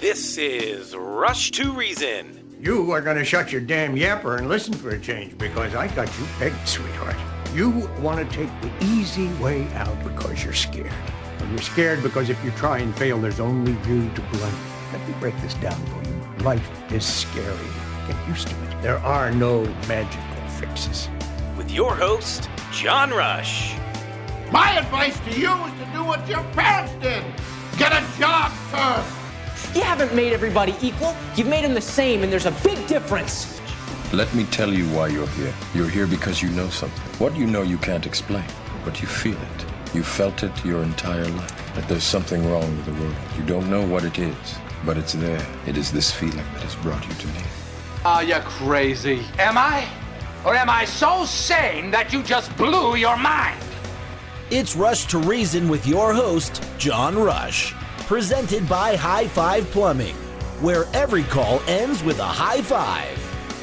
This is Rush to Reason. You are going to shut your damn yapper and listen for a change because I got you pegged, sweetheart. You want to take the easy way out because you're scared. And you're scared because if you try and fail, there's only you to blame. Let me break this down for you. Life is scary. Get used to it. There are no magical fixes. With your host, John Rush. My advice to you is to do what your parents did. Get a job, sir. You haven't made everybody equal. You've made them the same, and there's a big difference. Let me tell you why you're here. You're here because you know something. What you know you can't explain, but you feel it. You felt it your entire life, that there's something wrong with the world. You don't know what it is, but it's there. It is this feeling that has brought you to me. Are you crazy? Am I? Or am I so sane that you just blew your mind? It's Rush to Reason with your host, John Rush. Presented by High Five Plumbing, where every call ends with a high five.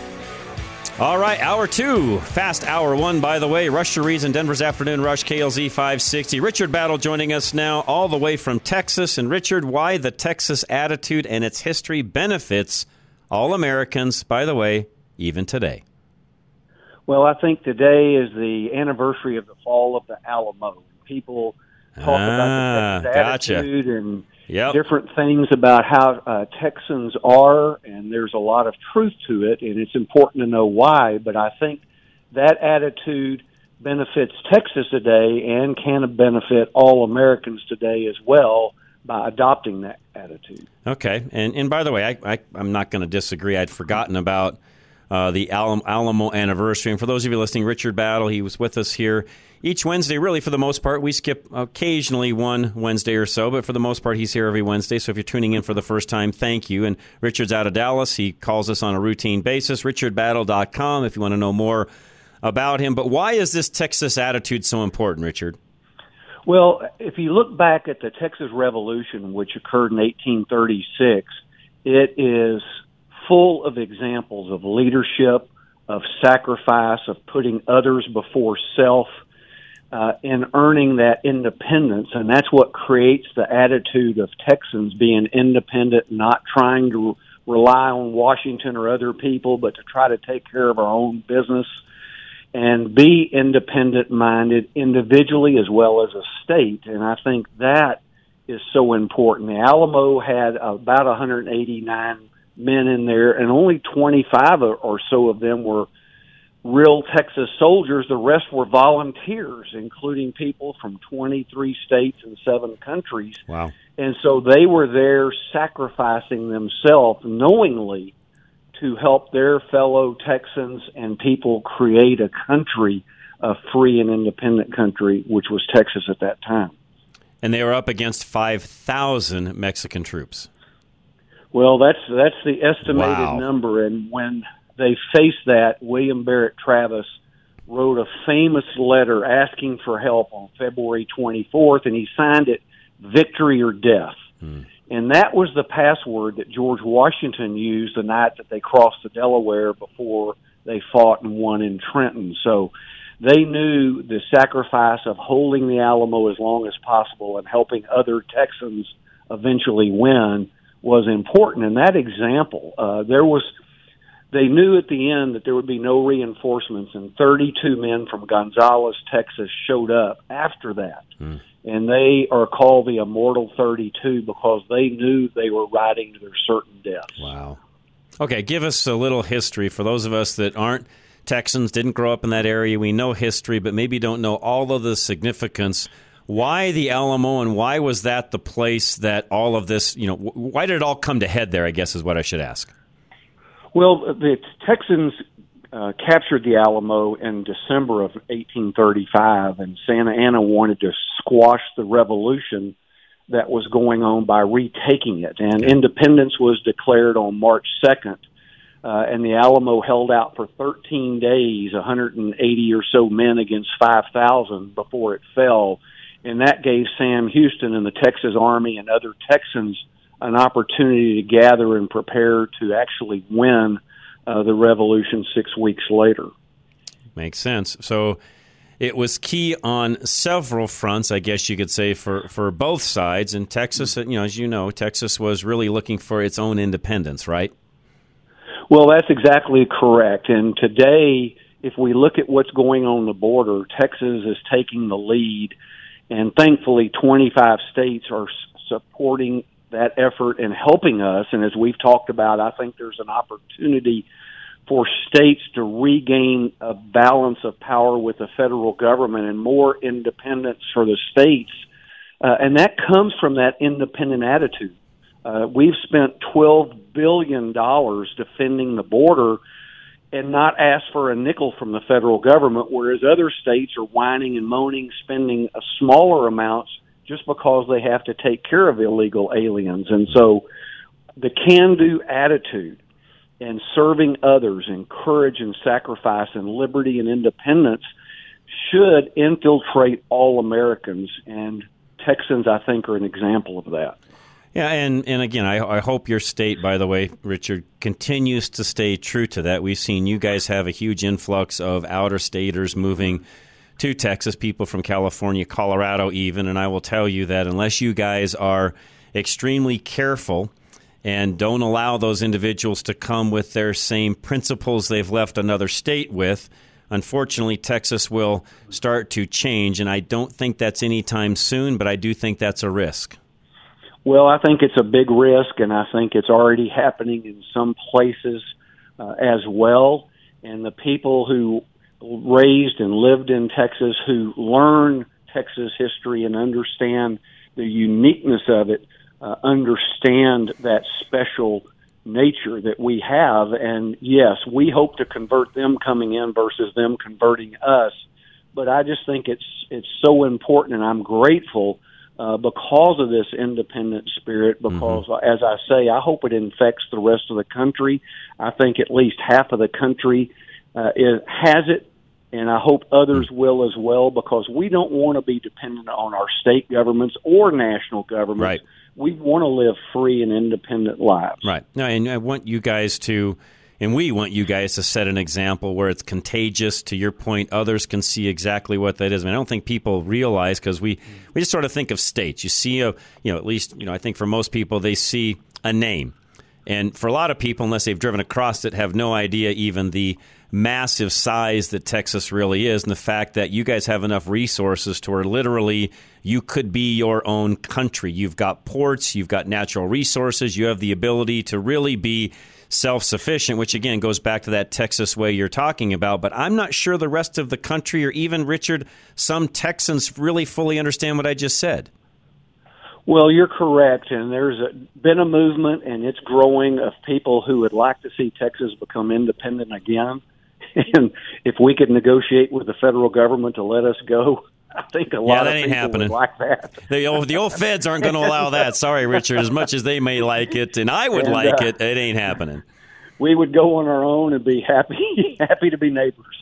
All right, hour two, fast hour one, by the way. Rush to Reason, Denver's Afternoon Rush, KLZ 560. Richard Battle joining us now all the way from Texas. And Richard, why the Texas attitude and its history benefits all Americans, by the way, even today. Well, I think today is the anniversary of the fall of the Alamo. People talk about the Texas attitude and different things about how Texans are, and there's a lot of truth to it, and it's important to know why. But I think that attitude benefits Texas today and can benefit all Americans today as well by adopting that attitude. Okay, and by the way, I'm not going to disagree. I'd forgotten about the Alamo anniversary. And for those of you listening, Richard Battle, he was with us here each Wednesday. Really, for the most part, we skip occasionally one Wednesday or so, but for the most part, he's here every Wednesday. So if you're tuning in for the first time, thank you. And Richard's out of Dallas. He calls us on a routine basis. RichardBattle.com if you want to know more about him. But why is this Texas attitude so important, Richard? Well, if you look back at the Texas Revolution, which occurred in 1836, it is full of examples of leadership, of sacrifice, of putting others before self, and earning that independence. And that's what creates the attitude of Texans being independent, not trying to rely on Washington or other people, but to try to take care of our own business and be independent-minded individually as well as a state. And I think that is so important. The Alamo had about 189 men in there, and only 25 or so of them were real Texas soldiers. The rest were volunteers, including people from 23 states and 7 countries. Wow. And so they were there sacrificing themselves knowingly to help their fellow Texans and people create a country, a free and independent country, which was Texas at that time. And they were up against 5,000 Mexican troops. Well, that's the estimated number, and when they faced that, William Barrett Travis wrote a famous letter asking for help on February 24th, and he signed it "Victory or Death." And that was the password that George Washington used the night that they crossed the Delaware before they fought and won in Trenton. So they knew the sacrifice of holding the Alamo as long as possible and helping other Texans eventually win was important. And that example, they knew at the end that there would be no reinforcements, and 32 men from Gonzales, Texas showed up after that. And they are called the Immortal 32 because they knew they were riding to their certain deaths. Wow. Okay, give us a little history for those of us that aren't Texans, didn't grow up in that area. We know history, but maybe don't know all of the significance. Why the Alamo, and why was that the place that all of this, why did it all come to head there, I guess is what I should ask. Well, the Texans captured the Alamo in December of 1835, and Santa Anna wanted to squash the revolution that was going on by retaking it. And independence was declared on March 2nd, and the Alamo held out for 13 days, 180 or so men against 5,000 before it fell. And that gave Sam Houston and the Texas Army and other Texans an opportunity to gather and prepare to actually win the revolution 6 weeks later. Makes sense. So It was key on several fronts, I guess you could say, for both sides. And Texas, as you know, Texas was really looking for its own independence, right? Well, that's exactly correct. And today, if we look at what's going on the border, Texas is taking the lead. And thankfully, 25 states are supporting that effort and helping us. And as we've talked about, I think there's an opportunity for states to regain a balance of power with the federal government and more independence for the states. And that comes from that independent attitude. We've spent $12 billion defending the border and not asked for a nickel from the federal government, whereas other states are whining and moaning, spending a smaller amounts just because they have to take care of illegal aliens. And so the can-do attitude and serving others and courage and sacrifice and liberty and independence should infiltrate all Americans. And Texans, I think, are an example of that. Yeah, and again, I hope your state, by the way, Richard, continues to stay true to that. We've seen you guys have a huge influx of outer-staters moving to Texas, people from California, Colorado even, and I will tell you that unless you guys are extremely careful and don't allow those individuals to come with their same principles they've left another state with, unfortunately, Texas will start to change, and I don't think that's anytime soon, but I do think that's a risk. Well, I think it's a big risk, and I think it's already happening in some places as well. And the people who raised and lived in Texas, who learn Texas history and understand the uniqueness of it, understand that special nature that we have. And yes, we hope to convert them coming in versus them converting us. But I just think it's so important, and I'm grateful because of this independent spirit, because, as I say, I hope it infects the rest of the country. I think at least half of the country has it, and I hope others will as well, because we don't want to be dependent on our state governments or national governments. Right. We want to live free and independent lives. Right. No, and I want you guys to, and we want you guys to set an example where it's contagious. To your point, others can see exactly what that is. I mean, I don't think people realize, because we just sort of think of states. You see, at least, I think for most people, they see a name. And for a lot of people, unless they've driven across it, have no idea even the massive size that Texas really is, and the fact that you guys have enough resources to where literally you could be your own country. You've got ports, you've got natural resources, you have the ability to really be self-sufficient, which again goes back to that Texas way you're talking about. But I'm not sure the rest of the country, or even, Richard, some Texans really fully understand what I just said. Well, you're correct, and there's been a movement, and it's growing, of people who would like to see Texas become independent again. And if we could negotiate with the federal government to let us go, I think a lot of people would like that. The old feds aren't going to allow that. Sorry, Richard. As much as they may like it, and I would like it, it ain't happening. We would go on our own and be happy to be neighbors.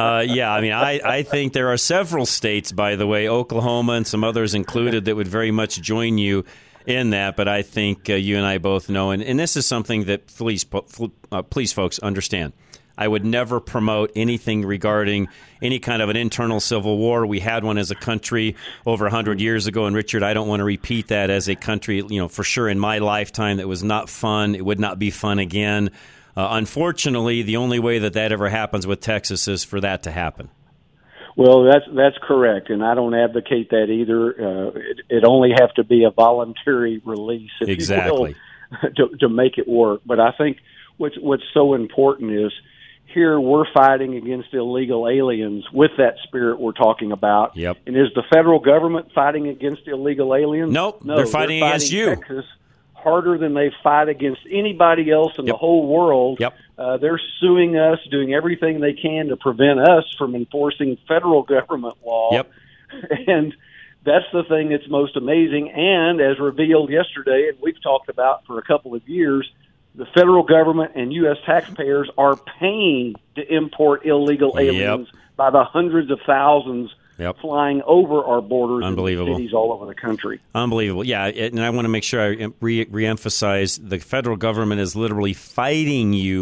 I think there are several states, by the way, Oklahoma and some others included, that would very much join you in that. But I think you and I both know, and this is something that please folks understand. I would never promote anything regarding any kind of an internal civil war. We had one as a country over 100 years ago, and Richard, I don't want to repeat that as a country, for sure in my lifetime. That was not fun. It would not be fun again. Unfortunately, the only way that ever happens with Texas is for that to happen. Well, that's correct, and I don't advocate that either. It only have to be a voluntary release, if exactly, you will, to make it work. But I think what's so important is, here we're fighting against illegal aliens with that spirit we're talking about. Yep. And is the federal government fighting against illegal aliens? Nope. No, they're fighting against you. Texas harder than they fight against anybody else in the whole world. Yep. They're suing us, doing everything they can to prevent us from enforcing federal government law. Yep. And that's the thing that's most amazing. And as revealed yesterday, and we've talked about for a couple of years, the federal government and U.S. taxpayers are paying to import illegal aliens by the hundreds of thousands flying over our borders in cities all over the country. Unbelievable. Yeah, and I want to make sure I reemphasize the federal government is literally fighting you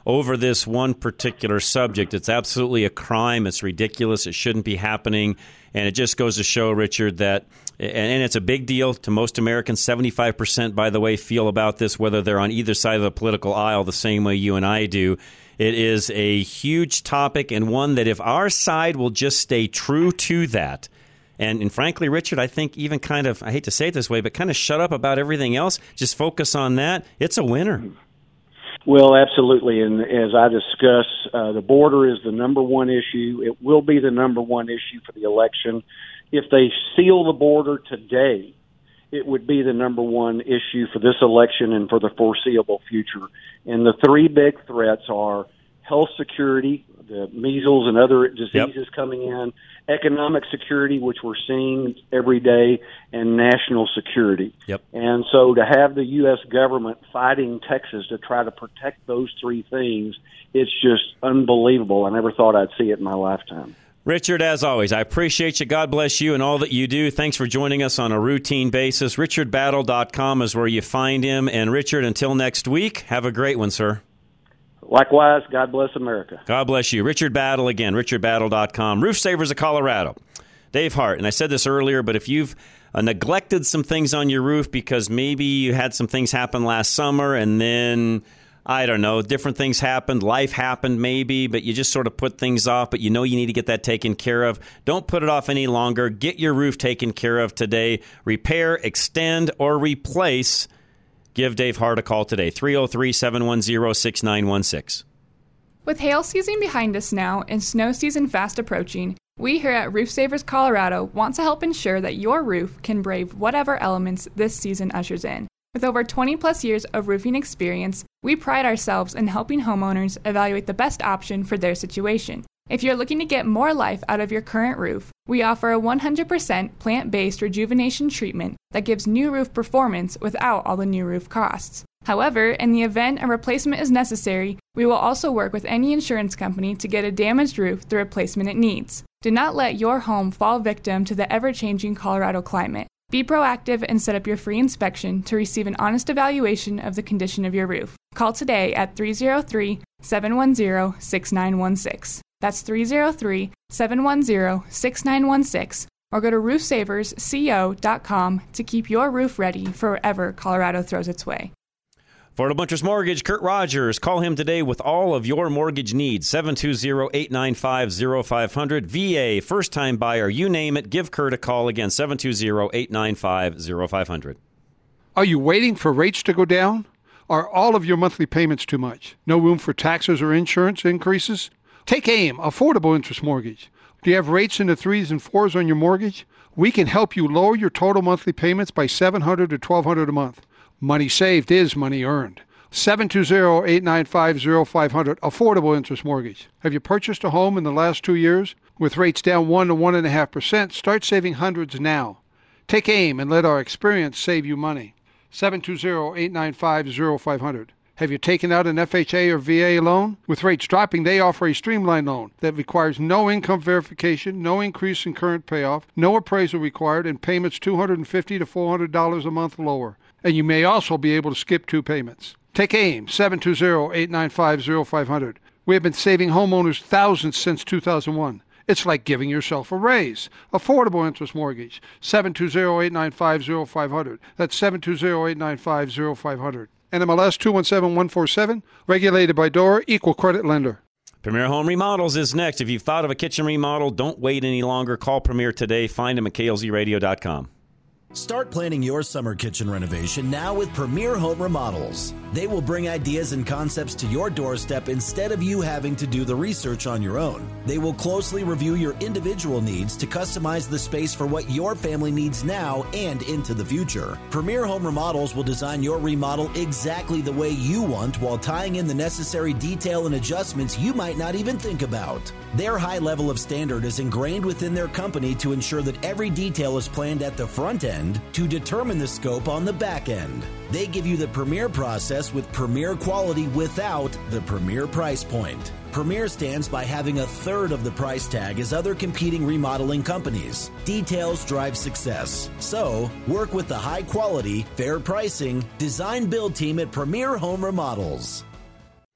over this one particular subject. It's absolutely a crime. It's ridiculous. It shouldn't be happening. And it just goes to show, Richard, that, and it's a big deal to most Americans. 75%, by the way, feel about this, whether they're on either side of the political aisle, the same way you and I do. It is a huge topic, and one that if our side will just stay true to that, and frankly, Richard, I think even kind of, I hate to say it this way, but kind of shut up about everything else, just focus on that, it's a winner. Well, absolutely. And as I discussed, the border is the number one issue. It will be the number one issue for the election. If they seal the border today, it would be the number one issue for this election and for the foreseeable future. And the three big threats are health security, the measles and other diseases coming in, economic security, which we're seeing every day, and national security. And so to have the U.S. government fighting Texas to try to protect those three things, it's just unbelievable. I never thought I'd see it in my lifetime. Richard, as always, I appreciate you. God bless you and all that you do. Thanks for joining us on a routine basis. RichardBattle.com is where you find him. And Richard, until next week, have a great one, sir. Likewise, God bless America. God bless you. Richard Battle, again, RichardBattle.com. Roof Savers of Colorado. Dave Hart, and I said this earlier, but if you've neglected some things on your roof because maybe you had some things happen last summer and then, I don't know, different things happened, life happened maybe, but you just sort of put things off, but you know you need to get that taken care of. Don't put it off any longer. Get your roof taken care of today. Repair, extend, or replace. Give Dave Hart a call today, 303-710-6916. With hail season behind us now and snow season fast approaching, we here at Roof Savers Colorado want to help ensure that your roof can brave whatever elements this season ushers in. With over 20 plus years of roofing experience, we pride ourselves in helping homeowners evaluate the best option for their situation. If you're looking to get more life out of your current roof, we offer a 100% plant-based rejuvenation treatment that gives new roof performance without all the new roof costs. However, in the event a replacement is necessary, we will also work with any insurance company to get a damaged roof the replacement it needs. Do not let your home fall victim to the ever-changing Colorado climate. Be proactive and set up your free inspection to receive an honest evaluation of the condition of your roof. Call today at 303-710-6916. That's 303-710-6916, or go to roofsaversco.com to keep your roof ready for wherever Colorado throws its way. Affordable Interest Mortgage, Kurt Rogers. Call him today with all of your mortgage needs. 720-895-0500. VA, first-time buyer, you name it. Give Kurt a call again, 720-895-0500. Are you waiting for rates to go down? Are all of your monthly payments too much? No room for taxes or insurance increases? Take AIM, Affordable Interest Mortgage. Do you have rates in the 3s and 4s on your mortgage? We can help you lower your total monthly payments by $700 to $1,200 a month. Money saved is money earned. 720-895-0500, Affordable Interest Mortgage. Have you purchased a home in the last 2 years? With rates down 1 to 1.5%, start saving hundreds now. Take AIM and let our experience save you money. 720-895-0500. Have you taken out an FHA or VA loan? With rates dropping, they offer a streamlined loan that requires no income verification, no increase in current payoff, no appraisal required, and payments $250 to $400 a month lower. And you may also be able to skip 2 payments. Take AIM, 720-895-0500. We have been saving homeowners thousands since 2001. It's like giving yourself a raise. Affordable Interest Mortgage, 720-895-0500. That's 720-895-0500. NMLS 217147, regulated by DORA, equal credit lender. Premier Home Remodels is next. If you've thought of a kitchen remodel, don't wait any longer. Call Premier today. Find him at klzradio.com. Start planning your summer kitchen renovation now with Premier Home Remodels. They will bring ideas and concepts to your doorstep instead of you having to do the research on your own. They will closely review your individual needs to customize the space for what your family needs now and into the future. Premier Home Remodels will design your remodel exactly the way you want while tying in the necessary detail and adjustments you might not even think about. Their high level of standard is ingrained within their company to ensure that every detail is planned at the front end to determine the scope on the back end. They give you the Premier process with Premier quality without the Premier price point. Premier stands by having a third of the price tag as other competing remodeling companies. Details drive success. So, work with the high quality, fair pricing, design build team at Premier Home Remodels.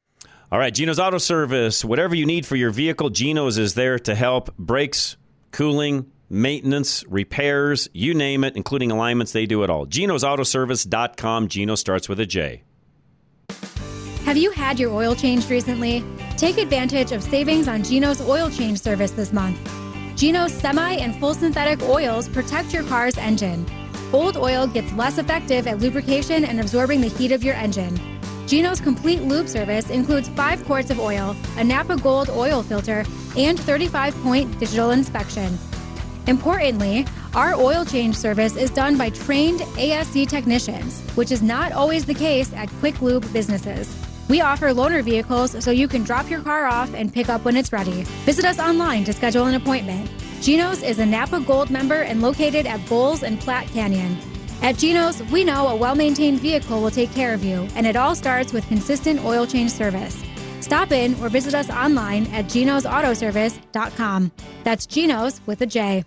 All right, Geno's Auto Service. Whatever you need for your vehicle, Geno's is there to help. Brakes, cooling, maintenance, repairs, you name it, including alignments, they do it all. Geno'sAutoservice.com. Geno starts with a J. Have you had your oil changed recently? Take advantage of savings on Geno's oil change service this month. Geno's semi and full synthetic oils protect your car's engine. Old oil gets less effective at lubrication and absorbing the heat of your engine. Geno's complete lube service includes 5 quarts of oil, a Napa Gold oil filter, and 35-point digital inspection. Importantly, our oil change service is done by trained ASC technicians, which is not always the case at quick lube businesses. We offer loaner vehicles so you can drop your car off and pick up when it's ready. Visit us online to schedule an appointment. Geno's is a Napa Gold member and located at Bowles and Platte Canyon. At Geno's, we know a well-maintained vehicle will take care of you, and it all starts with consistent oil change service. Stop in or visit us online at genosautoservice.com. That's Geno's with a J.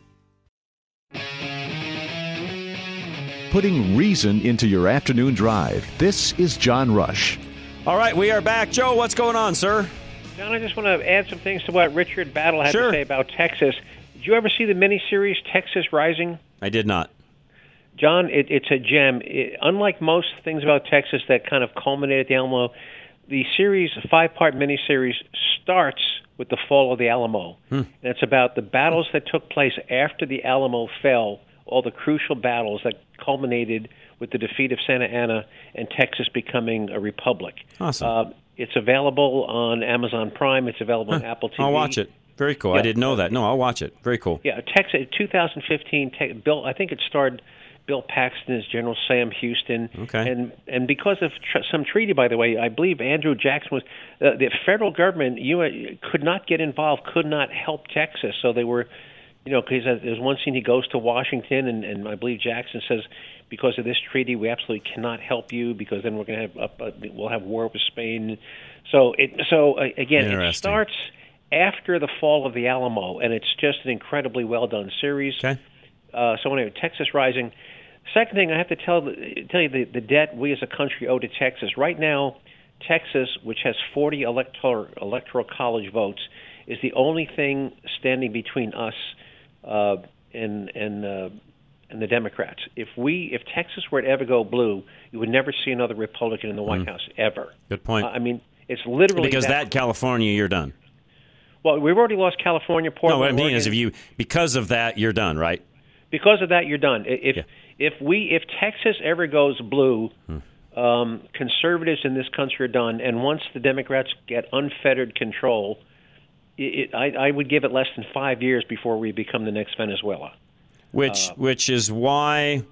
Putting reason into your afternoon drive. This is John Rush. All right, we are back. Joe, what's going on, sir? John, I just want to add some things to what Richard Battle had to say about Texas. Did you ever see the miniseries Texas Rising? I did not. John, it's a gem. Unlike most things about Texas that kind of culminate at the Alamo, the series, a 5-part miniseries, starts with the fall of the Alamo. And it's about the battles that took place after the Alamo fell, all the crucial battles that culminated with the defeat of Santa Anna and Texas becoming a republic. Awesome. It's available on Amazon Prime. It's available on Apple TV. I'll watch it. Very cool. Yeah. I didn't know that. No, I'll watch it. Very cool. Yeah, Texas, 2015, Bill, I think it starred Bill Paxton as General Sam Houston. Okay. And because of some treaty, by the way, I believe Andrew Jackson was the federal government could not get involved, could not help Texas. So they were, because there's one scene he goes to Washington, and I believe Jackson says, because of this treaty, we absolutely cannot help you because then we're going to have we'll have war with Spain. So again, it starts after the fall of the Alamo, and it's just an incredibly well done series. Okay. So anyway, Texas Rising. Second thing, I have to tell you the debt we as a country owe to Texas. Right now, Texas, which has 40 electoral college votes, is the only thing standing between us and the Democrats. If Texas were to ever go blue, you would never see another Republican in the White House ever. Good point. I mean, it's literally because that California, you're done. Well, we've already lost California, Portland. No, what I mean Oregon. is because of that, you're done, right? Because of that, you're done. If Texas ever goes blue, conservatives in this country are done. And once the Democrats get unfettered control, I would give it less than 5 years before we become the next Venezuela. Which is why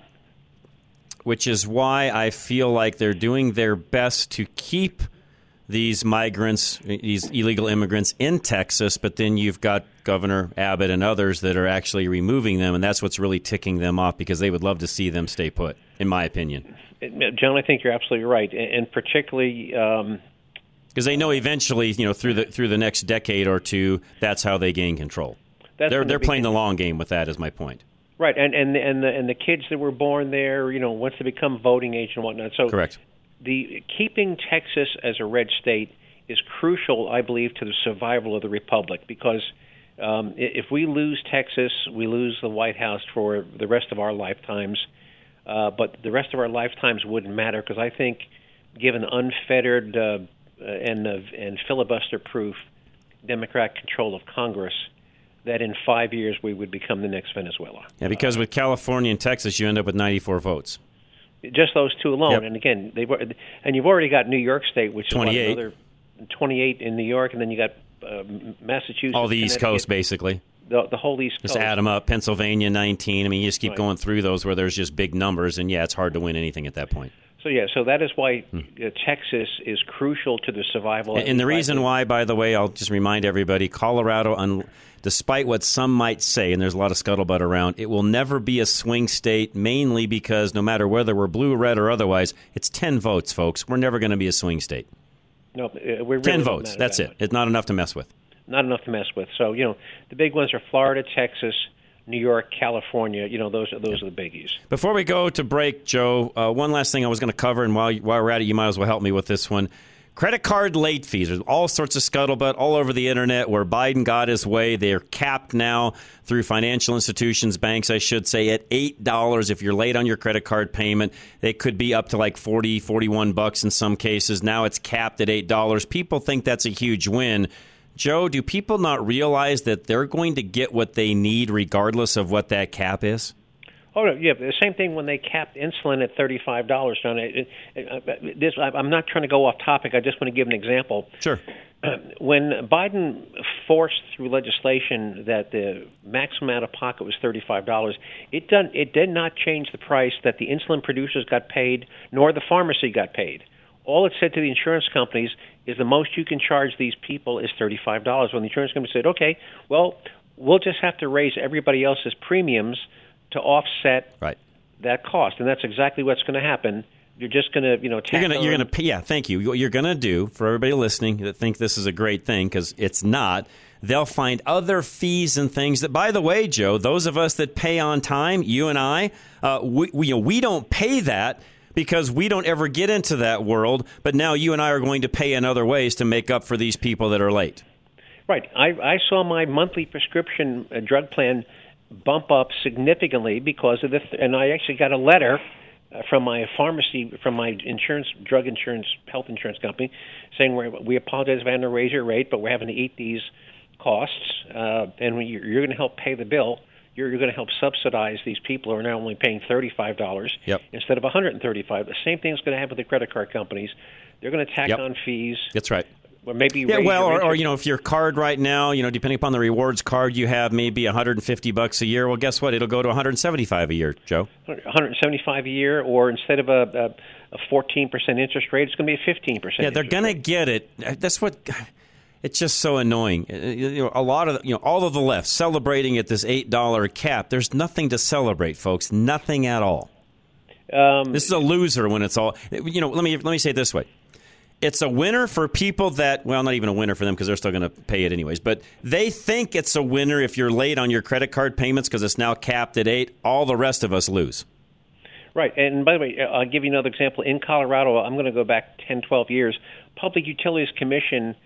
I feel like they're doing their best to keep these migrants, these illegal immigrants in Texas, but then you've got Governor Abbott and others that are actually removing them, and that's what's really ticking them off because they would love to see them stay put, in my opinion. John, I think you're absolutely right, and particularly because they know eventually, through the next decade or two, that's how they gain control. They're playing the long game with that, is my point. Right, and the kids that were born there, once they become voting age and whatnot. So correct. The keeping Texas as a red state is crucial, I believe, to the survival of the republic because if we lose Texas, we lose the White House for the rest of our lifetimes. But the rest of our lifetimes wouldn't matter because I think, given unfettered and filibuster-proof Democrat control of Congress, that in 5 years we would become the next Venezuela. Yeah, because with California and Texas, you end up with 94 votes. Just those two alone, Yep. and again, you've already got New York State, which is 28. another 28 in New York, and then you got Massachusetts, all the East Coast, basically. The whole East Coast. Just add them up. Pennsylvania, 19. I mean, you just keep going through those where there's just big numbers, and it's hard to win anything at that point. So that is why Texas is crucial to the survival. And the reason why, by the way, I'll just remind everybody, Colorado, despite what some might say, and there's a lot of scuttlebutt around, it will never be a swing state, mainly because no matter whether we're blue, red, or otherwise, it's 10 votes, folks. We're never going to be a swing state. No, we're 10 votes. That's it. It's not enough to mess with. Not enough to mess with. So, the big ones are Florida, Texas, New York, California. Those are the biggies. Before we go to break, Joe, one last thing I was going to cover, and while we're at it, you might as well help me with this one. Credit card late fees. There's all sorts of scuttlebutt all over the internet where Biden got his way. They're capped now through financial institutions, banks, I should say, at $8 if you're late on your credit card payment. It could be up to like $40, $41 in some cases. Now it's capped at $8. People think that's a huge win. Joe, do people not realize that they're going to get what they need regardless of what that cap is? Oh, yeah. The same thing when they capped insulin at $35, John. I'm not trying to go off topic. I just want to give an example. Sure. When Biden forced through legislation that the maximum out of pocket was $35, it did not change the price that the insulin producers got paid, nor the pharmacy got paid. All it said to the insurance companies is the most you can charge these people is $35. When the insurance company said, okay, well, we'll just have to raise everybody else's premiums to offset that cost, and that's exactly what's going to happen. You're just going to, you're going to pay. Yeah, thank you. What you're going to do for everybody listening that think this is a great thing, because it's not. They'll find other fees and things that, by the way, Joe, those of us that pay on time, you and I, we don't pay that because we don't ever get into that world. But now you and I are going to pay in other ways to make up for these people that are late. Right. I saw my monthly prescription drug plan bump up significantly because of this, and I actually got a letter from my pharmacy, from my drug insurance, health insurance company, saying we apologize if I had to raise your rate, but we're having to eat these costs, and you're going to help pay the bill. You're going to help subsidize these people who are now only paying $35 instead of $135. The same thing is going to happen with the credit card companies. They're going to tack on fees. That's right. Or maybe or if your card right now, depending upon the rewards card you have, maybe $150 a year. Well, guess what? It'll go to $175 a year, Joe. $175 a year, or instead of a 14% interest rate, it's going to be a 15%. Yeah, they're going to get it. That's what. It's just so annoying. A lot of all of the left celebrating at this $8 cap. There's nothing to celebrate, folks. Nothing at all. This is a loser when it's all. Let me say it this way. It's a winner for people that, well, not even a winner for them because they're still going to pay it anyways, but they think it's a winner if you're late on your credit card payments because it's now capped at $8. All the rest of us lose. Right. And by the way, I'll give you another example. In Colorado, I'm going to go back 10, 12 years. Public Utilities Commission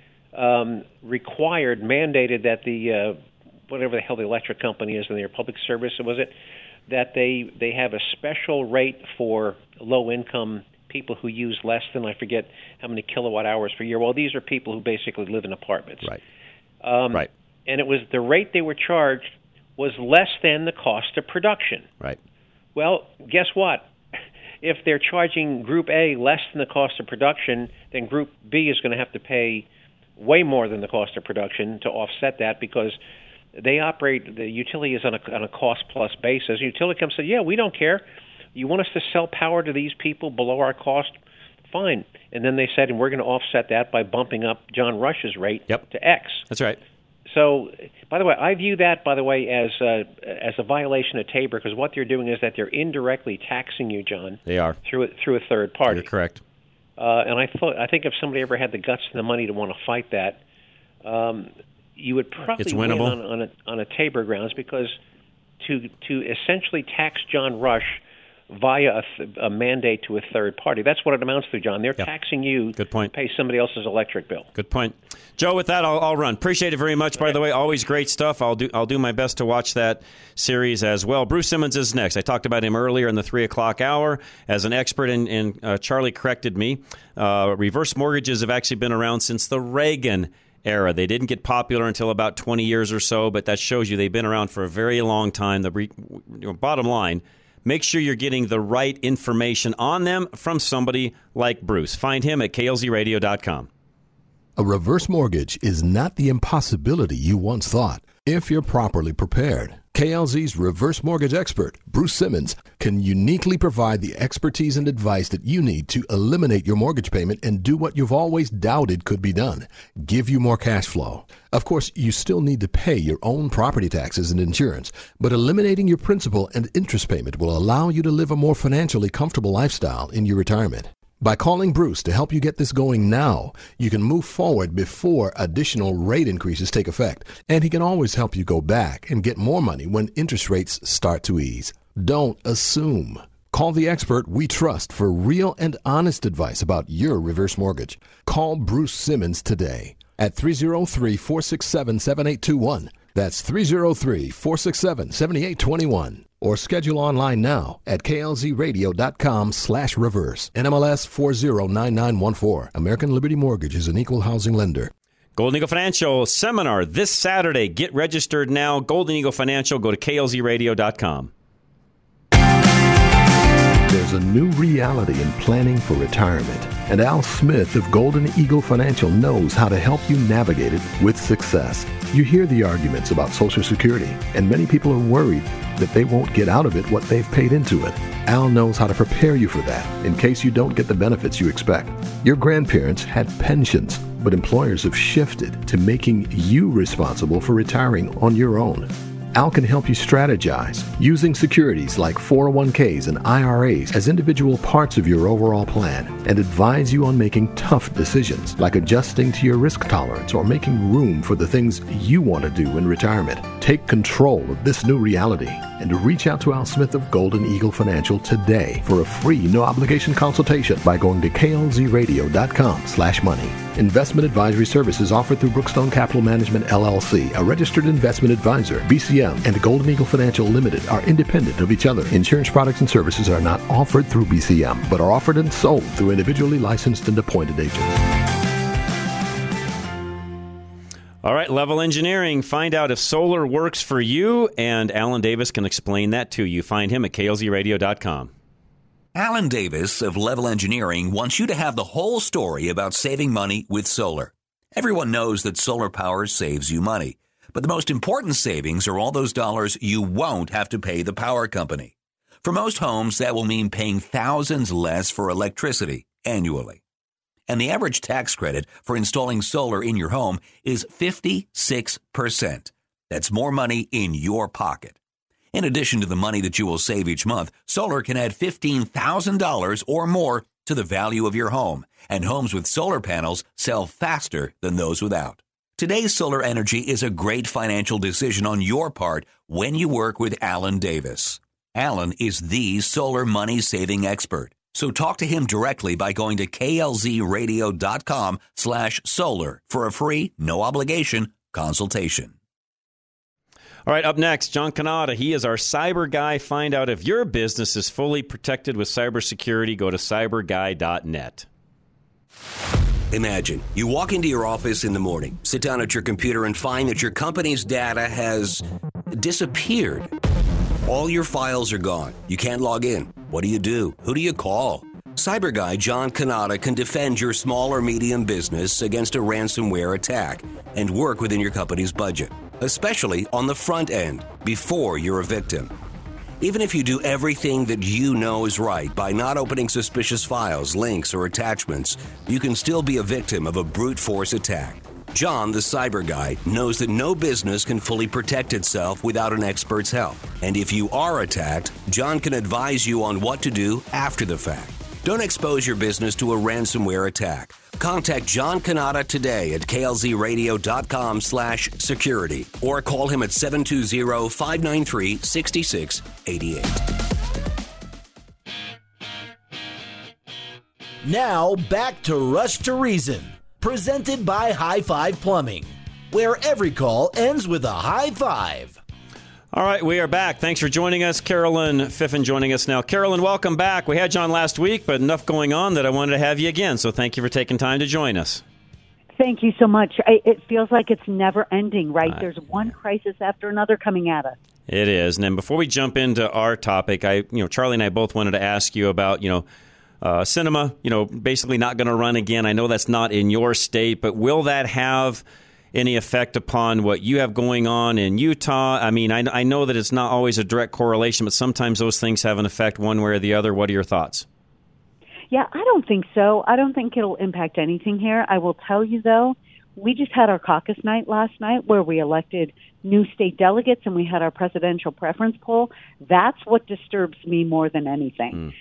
mandated that the, whatever the hell the electric company is in their public service, was it, that they have a special rate for low-income people who use less than, I forget how many kilowatt hours per year. Well, these are people who basically live in apartments. Right. Right. And it was the rate they were charged was less than the cost of production. Right. Well, guess what? If they're charging Group A less than the cost of production, then Group B is going to have to pay way more than the cost of production to offset that because they operate, the utility is on a cost-plus basis. The utility comes and says, yeah, we don't care. You want us to sell power to these people below our cost? Fine. And then they said, and we're going to offset that by bumping up John Rush's rate to X. That's right. So, by the way, I view that, by the way, as a violation of Tabor because what they're doing is that they're indirectly taxing you, John. They are. Through a third party. You're correct. And I think if somebody ever had the guts and the money to want to fight that, you would probably win on a Tabor grounds because to essentially tax John Rush via a mandate to a third party. That's what it amounts to, John. They're taxing you Good point. to pay somebody else's electric bill. Good point. Joe, with that, I'll run. Appreciate it very much, by the way. Always great stuff. I'll do my best to watch that series as well. Bruce Simmons is next. I talked about him earlier in the 3 o'clock hour as an expert, and Charlie corrected me. Reverse mortgages have actually been around since the Reagan era. They didn't get popular until about 20 years or so, but that shows you they've been around for a very long time. The bottom line, make sure you're getting the right information on them from somebody like Bruce. Find him at klzradio.com. A reverse mortgage is not the impossibility you once thought if you're properly prepared. KLZ's reverse mortgage expert, Bruce Simmons, can uniquely provide the expertise and advice that you need to eliminate your mortgage payment and do what you've always doubted could be done, give you more cash flow. Of course, you still need to pay your own property taxes and insurance, but eliminating your principal and interest payment will allow you to live a more financially comfortable lifestyle in your retirement. By calling Bruce to help you get this going now, you can move forward before additional rate increases take effect, and he can always help you go back and get more money when interest rates start to ease. Don't assume. Call Call the expert we trust for real and honest advice about your reverse mortgage. Call Bruce Simmons today at 303-467-7821. That's 303-467-7821. Or schedule online now at klzradio.com/reverse. NMLS 409914. American Liberty Mortgage is an equal housing lender. Golden Eagle Financial Seminar this Saturday. Get registered now. Golden Eagle Financial. Go to klzradio.com. There's a new reality in planning for retirement, and Al Smith of Golden Eagle Financial knows how to help you navigate it with success. You hear the arguments about Social Security, and many people are worried that they won't get out of it what they've paid into it. Al knows how to prepare you for that in case you don't get the benefits you expect. Your grandparents had pensions, but employers have shifted to making you responsible for retiring on your own. Al can help you strategize using securities like 401ks and IRAs as individual parts of your overall plan and advise you on making tough decisions like adjusting to your risk tolerance or making room for the things you want to do in retirement. Take control of this new reality and reach out to Al Smith of Golden Eagle Financial today for a free no-obligation consultation by going to klzradio.com/money. Investment advisory services offered through Brookstone Capital Management, LLC, a registered investment advisor. BCM and Golden Eagle Financial Limited are independent of each other. Insurance products and services are not offered through BCM, but are offered and sold through individually licensed and appointed agents. All right, Level Engineering. Find out if solar works for you, and Alan Davis can explain that to you. Find him at klzradio.com. Alan Davis of Level Engineering wants you to have the whole story about saving money with solar. Everyone knows that solar power saves you money, but the most important savings are all those dollars you won't have to pay the power company. For most homes, that will mean paying thousands less for electricity annually. And the average tax credit for installing solar in your home is 56%. That's more money in your pocket. In addition to the money that you will save each month, solar can add $15,000 or more to the value of your home, and homes with solar panels sell faster than those without. Today's solar energy is a great financial decision on your part when you work with Alan Davis. Alan is the solar money-saving expert. So talk to him directly by going to klzradio.com/solar for a free, no-obligation consultation. All right, up next, John Canada. He is our cyber guy. Find out if your business is fully protected with cybersecurity. Go to cyberguy.net. Imagine you walk into your office in the morning, sit down at your computer, and find that your company's data has disappeared. All your files are gone. You can't log in. What do? Who do you call? Cyber guy John Canada can defend your small or medium business against a ransomware attack and work within your company's budget, especially on the front end, before you're a victim. Even if you do everything that you know is right by not opening suspicious files, links, or attachments, you can still be a victim of a brute force attack. John, the cyber guy, knows that no business can fully protect itself without an expert's help. And if you are attacked, John can advise you on what to do after the fact. Don't expose your business to a ransomware attack. Contact John Canada today at klzradio.com/security or call him at 720-593-6688. Now back to Rush to Reason, presented by High Five Plumbing, where every call ends with a high five. All right, we are back. Thanks for joining us. Carolyn Fiffin joining us now. Carolyn, welcome back. We had John last week, but enough going on that I wanted to have you again. So thank you for taking time to join us. Thank you so much. It feels like it's never ending, right? There's one crisis after another coming at us. It is. And then before we jump into our topic, Charlie and I both wanted to ask you about, cinema, basically not going to run again. I know that's not in your state, but will that have any effect upon what you have going on in Utah? I mean, I know that it's not always a direct correlation, but sometimes those things have an effect one way or the other. What are your thoughts? Yeah, I don't think so. I don't think it'll impact anything here. I will tell you, though, we just had our caucus night last night where we elected new state delegates and we had our presidential preference poll. That's what disturbs me more than anything.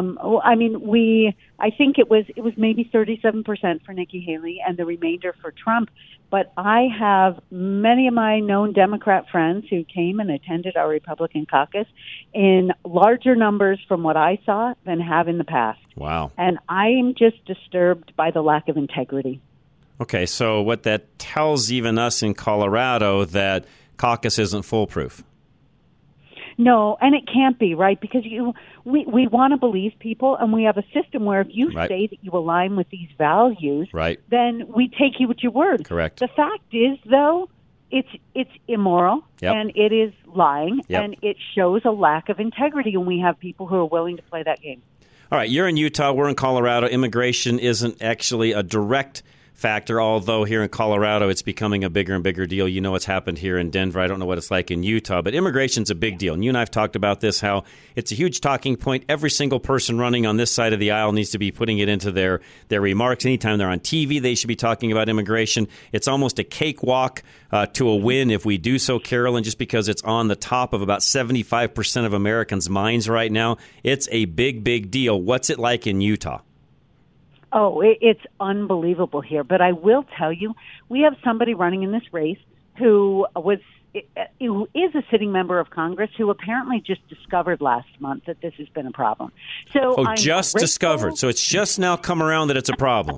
I think it was maybe 37% for Nikki Haley and the remainder for Trump. But I have many of my known Democrat friends who came and attended our Republican caucus in larger numbers from what I saw than have in the past. Wow. And I am just disturbed by the lack of integrity. Okay, so what that tells even us in Colorado that caucus isn't foolproof. No, and it can't be, right? Because we want to believe people, and we have a system where if you say that you align with these values, then we take you at your word. Correct. The fact is, though, it's immoral, and it is lying, and it shows a lack of integrity, and we have people who are willing to play that game. All right, you're in Utah, we're in Colorado. Immigration isn't actually a direct factor, although here in Colorado it's becoming a bigger and bigger deal. You know what's happened here in Denver. I don't know what it's like in Utah, but immigration's a big deal. And you and I have talked about this, how it's a huge talking point. Every single person running on this side of the aisle needs to be putting it into their remarks. Anytime they're on TV, they should be talking about immigration. It's almost a cakewalk to a win if we do so, Carolyn, just because it's on the top of about 75% of Americans' minds right now. It's a big, big deal. What's it like in Utah? Oh, it's unbelievable here. But I will tell you, we have somebody running in this race who is a sitting member of Congress who apparently just discovered last month that this has been a problem. So just discovered. So it's just now come around that it's a problem.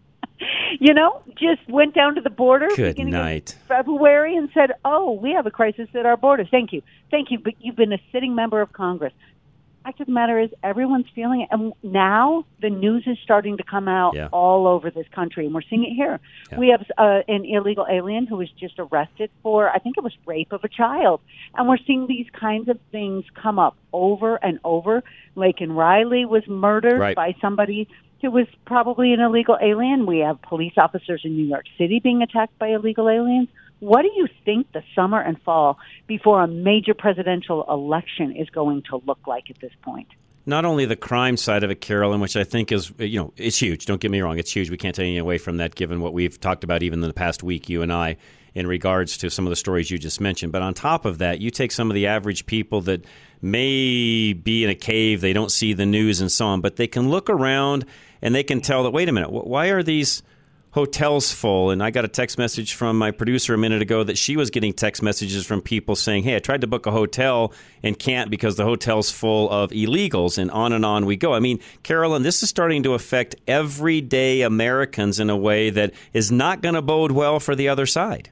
Just went down to the border beginning of February and said, we have a crisis at our borders. Thank you. But you've been a sitting member of Congress. The fact of the matter is everyone's feeling it. And now the news is starting to come out all over this country, and we're seeing it here. Yeah. We have an illegal alien who was just arrested for, I think it was rape of a child. And we're seeing these kinds of things come up over and over. Laken Riley was murdered by somebody who was probably an illegal alien. We have police officers in New York City being attacked by illegal aliens. What do you think the summer and fall before a major presidential election is going to look like at this point? Not only the crime side of it, Carolyn, which I think is, it's huge. Don't get me wrong. It's huge. We can't take anything away from that given what we've talked about even in the past week, you and I, in regards to some of the stories you just mentioned. But on top of that, you take some of the average people that may be in a cave, they don't see the news and so on, but they can look around and they can tell that, wait a minute, why are these hotels full? And I got a text message from my producer a minute ago that she was getting text messages from people saying, hey, I tried to book a hotel and can't because the hotel's full of illegals, and on we go. I mean, Carolyn, this is starting to affect everyday Americans in a way that is not going to bode well for the other side.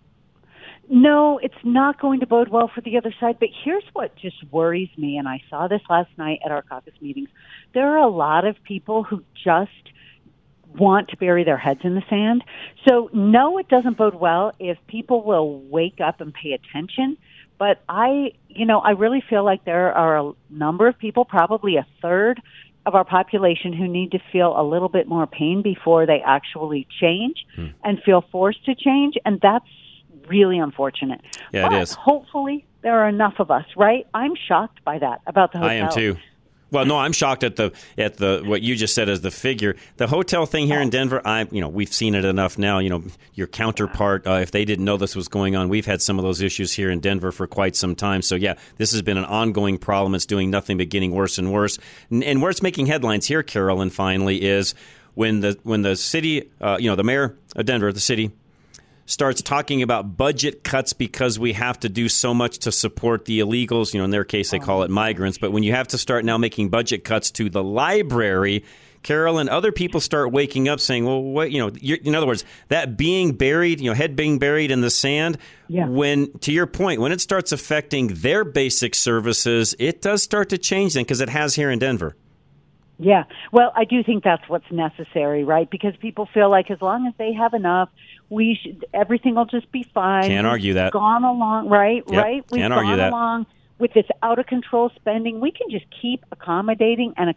No, it's not going to bode well for the other side. But here's what just worries me, and I saw this last night at our caucus meetings. There are a lot of people who just want to bury their heads in the sand. So, no, it doesn't bode well if people will wake up and pay attention. But I really feel like there are a number of people, probably a third of our population, who need to feel a little bit more pain before they actually change and feel forced to change. And that's really unfortunate. Yeah, but it is. Hopefully there are enough of us, right? I'm shocked by that, about the hotel. I am too. Well, no, I'm shocked at the what you just said as the figure. The hotel thing here in Denver, we've seen it enough now. Your counterpart, if they didn't know this was going on, we've had some of those issues here in Denver for quite some time. So, yeah, this has been an ongoing problem. It's doing nothing but getting worse and worse. And where it's making headlines here, Carolyn, finally, is when the city, the mayor of Denver, the city, starts talking about budget cuts because we have to do so much to support the illegals. In their case, they call it migrants. But when you have to start now making budget cuts to the library, Carolyn, other people start waking up saying, well, what, in other words, that being buried, head being buried in the sand, when, to your point, when it starts affecting their basic services, it does start to change then, because it has here in Denver. Yeah. Well, I do think that's what's necessary, right? Because people feel like as long as they have enough, everything will just be fine. Can't argue that. We've gone along, right? Yep. Right? We've Can't gone argue that. along with this out-of-control spending. We can just keep accommodating, and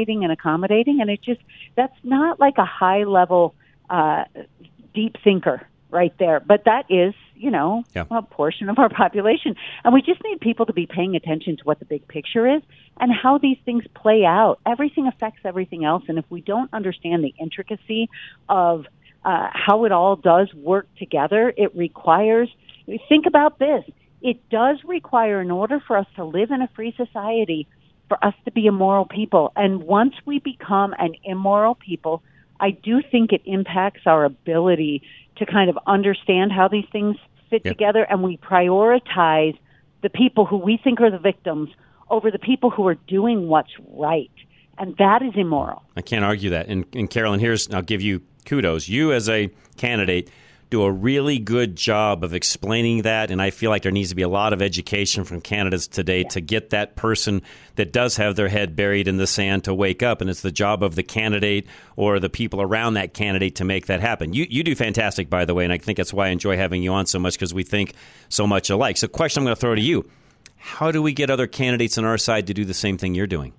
that's not like a high-level deep thinker right there. But that is, a portion of our population. And we just need people to be paying attention to what the big picture is and how these things play out. Everything affects everything else. And if we don't understand the intricacy of how it all does work together. It requires, think about this, it does require, in order for us to live in a free society, for us to be a moral people. And once we become an immoral people, I do think it impacts our ability to kind of understand how these things fit together, and we prioritize the people who we think are the victims over the people who are doing what's right. And that is immoral. I can't argue that. And Carolyn, I'll give you kudos. You as a candidate do a really good job of explaining that, and I feel like there needs to be a lot of education from candidates today to get that person that does have their head buried in the sand to wake up, and it's the job of the candidate or the people around that candidate to make that happen. You do fantastic, by the way, and I think that's why I enjoy having you on so much, because we think so much alike. So question I'm going to throw to you. How do we get other candidates on our side to do the same thing you're doing?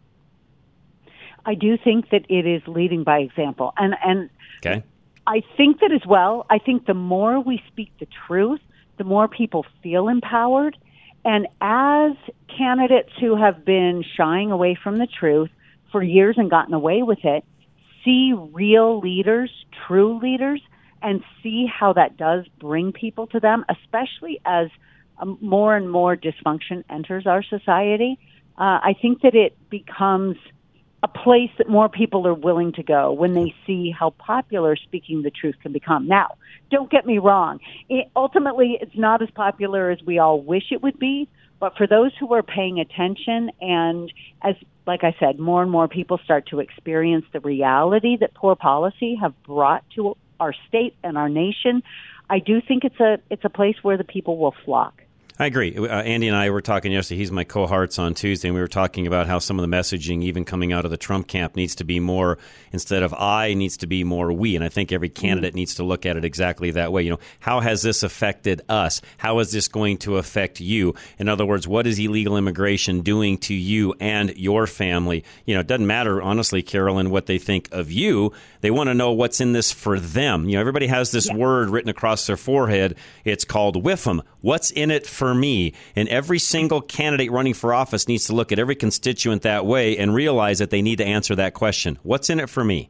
I do think that it is leading by example. And okay. I think that as well, I think the more we speak the truth, the more people feel empowered. And as candidates who have been shying away from the truth for years and gotten away with it, see real leaders, true leaders, and see how that does bring people to them, especially as more and more dysfunction enters our society, I think that it becomes a place that more people are willing to go when they see how popular speaking the truth can become. Now, don't get me wrong. Ultimately, it's not as popular as we all wish it would be, but for those who are paying attention, and as, like I said, more and more people start to experience the reality that poor policy have brought to our state and our nation, I do think it's a place where the people will flock. I agree. Andy and I were talking yesterday. He's my cohorts on Tuesday, and we were talking about how some of the messaging, even coming out of the Trump camp, needs to be more, instead of I, needs to be more we. And I think every candidate needs to look at it exactly that way. You know, how has this affected us? How is this going to affect you? In other words, what is illegal immigration doing to you and your family? You know, it doesn't matter, honestly, Carolyn, what they think of you. They want to know what's in this for them. You know, everybody has this word written across their forehead. It's called WIFM. What's in it for me? And every single candidate running for office needs to look at every constituent that way and realize that they need to answer that question. What's in it for me?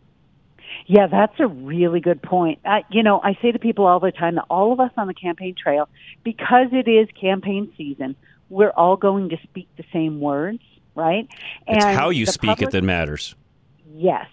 Yeah, that's a really good point. You know, I say to people all the time that all of us on the campaign trail, because it is campaign season, we're all going to speak the same words, right? It's how you speak it that matters. Yes,